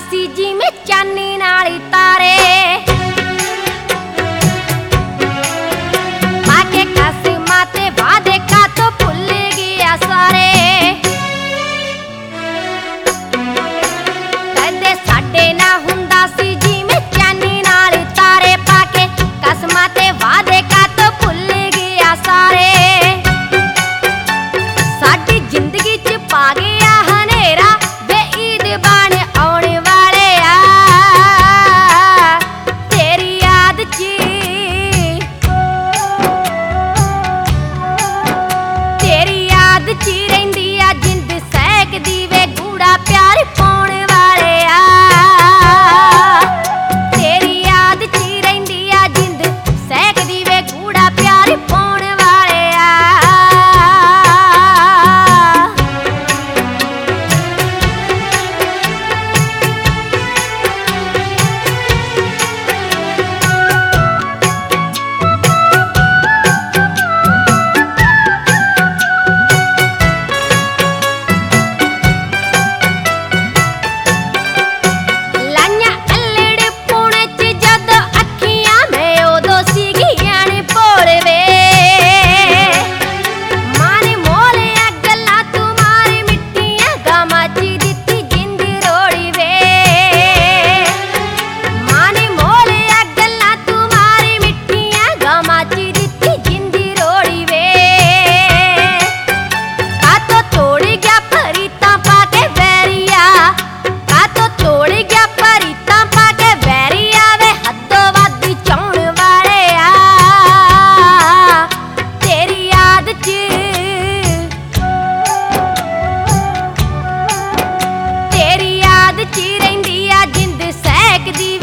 सी जिवें चानी नाल तारे पाके कसमां ते वादे कातों भुल गया सारे कहंदे साडे ना हुंदा सी जिवें चानी नाल तारे पाके कसमां ते वादे कातों भुल गया सारे साडी जिंदगी च पा गया हनेरा वे ईद बन आने वाले आ तेरी याद च रहिंदी आ जिंद सहकदी वे गूड़ा प्यार पाउण वाले आ तेरी याद च रहिंदी आ जिंद सहकदी वे गूड़ा प्यार पाउण वाले आ च रहिंदी आ जिंद सहकदी